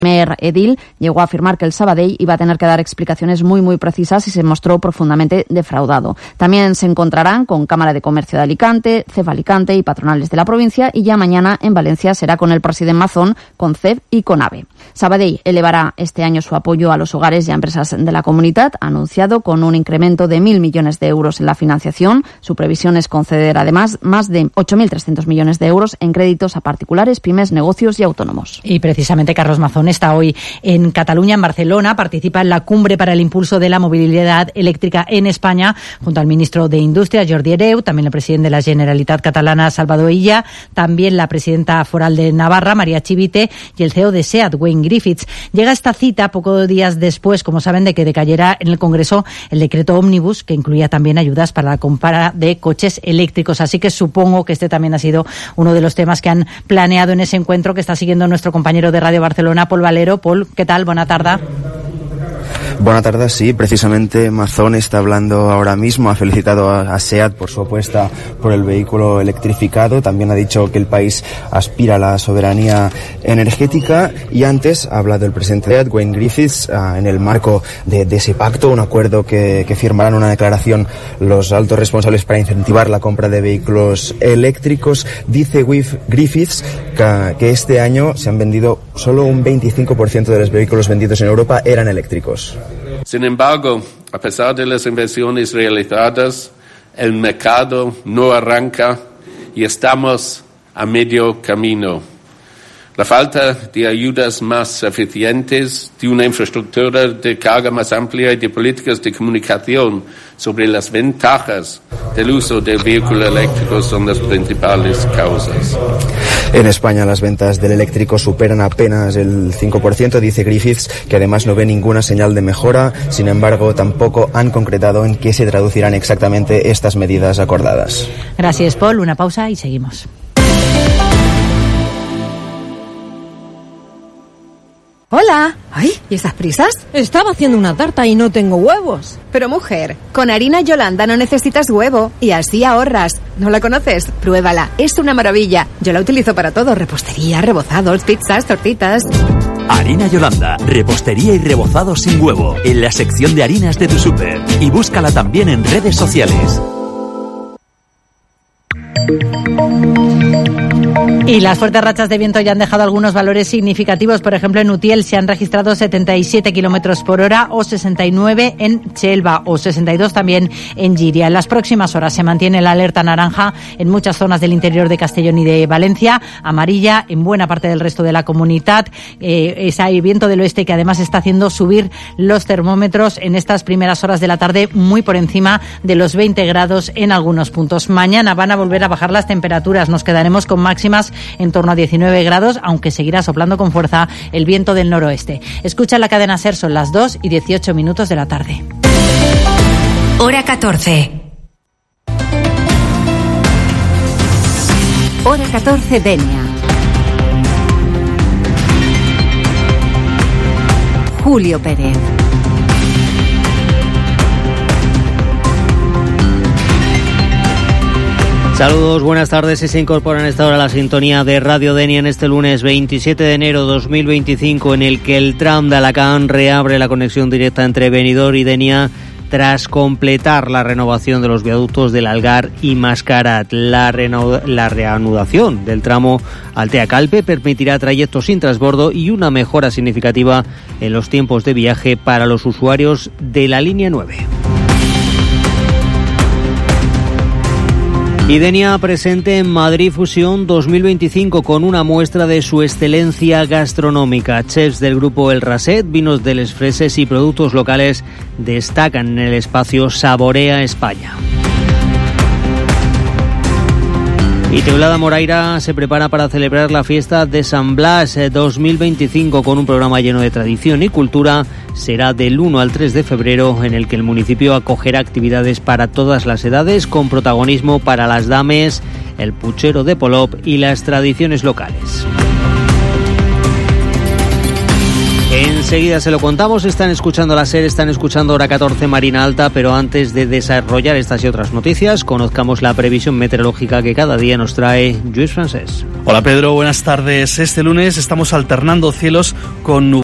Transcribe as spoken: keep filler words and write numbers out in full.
primer edil llegó a afirmar que el Sabadell iba a tener que dar explicaciones muy muy precisas y se mostró profundamente defraudado. También se encontrarán con Cámara de Comercio de Alicante, C E F Alicante y patronales de la provincia, y ya mañana en Valencia será con el presidente Mazón, con C E F y con AVE. Sabadell elevará este año su apoyo a los hogares y a empresas de la comunidad, anunciado con un incremento de mil millones de euros en la financiación. Su previsión es conceder además más de ocho mil trescientos millones de euros en créditos a particulares, pymes, negocios y autónomos. Y precisamente Carlos Mazón está hoy en Cataluña, en Barcelona, participa en la cumbre para el impulso de la movilidad eléctrica en España, junto al ministro de Industria, Jordi Hereu, también el presidente de la Generalitat Catalana, Salvador Illa, también la presidenta foral de Navarra, María Chivite, y el C E O de SEAT, Wayne Griffiths. Llega esta cita pocos días después, como saben, de que decayera en el Congreso el decreto Ómnibus, que incluía también ayudas para la compra de coches eléctricos. Así que supongo que este también ha sido uno de los temas que han planeado en ese encuentro que está siguiendo nuestro compañero de Radio Barcelona, Pol Valero. Pol, ¿qué tal? Buena tarde. Buenas tardes, sí, precisamente Mazón está hablando ahora mismo, ha felicitado a, a SEAT por su apuesta por el vehículo electrificado, también ha dicho que el país aspira a la soberanía energética, y antes ha hablado el presidente de SEAT, Wayne Griffiths, uh, en el marco de, de ese pacto, un acuerdo que, que firmarán una declaración los altos responsables para incentivar la compra de vehículos eléctricos. Dice Griffiths que, que este año se han vendido solo un veinticinco por ciento de los vehículos vendidos en Europa eran eléctricos. Sin embargo, a pesar de las inversiones realizadas, el mercado no arranca y estamos a medio camino. La falta de ayudas más eficientes, de una infraestructura de carga más amplia y de políticas de comunicación sobre las ventajas del uso del vehículo eléctrico son las principales causas. En España las ventas del eléctrico superan apenas el cinco por ciento, dice Griffiths, que además no ve ninguna señal de mejora. Sin embargo, tampoco han concretado en qué se traducirán exactamente estas medidas acordadas. Gracias, Paul. Una pausa y seguimos. Hola. Ay, ¿y estas prisas? Estaba haciendo una tarta y no tengo huevos. Pero mujer, con harina Yolanda no necesitas huevo y así ahorras. ¿No la conoces? Pruébala, es una maravilla. Yo la utilizo para todo, repostería, rebozados, pizzas, tortitas. Harina Yolanda, repostería y rebozados sin huevo, en la sección de harinas de tu súper. Y búscala también en redes sociales. Y las fuertes rachas de viento ya han dejado algunos valores significativos. Por ejemplo, en Utiel se han registrado setenta y siete kilómetros por hora o sesenta y nueve en Chelva o sesenta y dos también en Giria. En las próximas horas se mantiene la alerta naranja en muchas zonas del interior de Castellón y de Valencia, amarilla en buena parte del resto de la comunidad. Eh, ese viento del oeste que además está haciendo subir los termómetros en estas primeras horas de la tarde muy por encima de los veinte grados en algunos puntos. Mañana van a volver a bajar las temperaturas. Nos quedaremos con máximas en torno a diecinueve grados, aunque seguirá soplando con fuerza el viento del noroeste. Escucha la cadena SER, son las dos y dieciocho minutos de la tarde. Hora catorce. Hora catorce, Denia. Julio Pérez. Saludos, buenas tardes. Y se incorporan a esta hora a la sintonía de Radio Denia en este lunes veintisiete de enero de dos mil veinticinco, en el que el tram de Alacant reabre la conexión directa entre Benidorm y Denia tras completar la renovación de los viaductos del Algar y Mascarat. La, reno- la reanudación del tramo Altea-Calpe permitirá trayectos sin transbordo y una mejora significativa en los tiempos de viaje para los usuarios de la línea nueve. Y Denia presente en Madrid Fusión dos mil veinticinco con una muestra de su excelencia gastronómica. Chefs del grupo El Raset, vinos del Expreses y productos locales destacan en el espacio Saborea España. Y Teulada Moraira se prepara para celebrar la fiesta de San Blas dos mil veinticinco con un programa lleno de tradición y cultura. Será del uno al tres de febrero, en el que el municipio acogerá actividades para todas las edades, con protagonismo para las dames, el puchero de Polop y las tradiciones locales. Enseguida se lo contamos, están escuchando la SER, están escuchando Hora catorce Marina Alta, pero antes de desarrollar estas y otras noticias, conozcamos la previsión meteorológica que cada día nos trae Lluís Francés. Hola Pedro, buenas tardes. Este lunes estamos alternando cielos con nubes.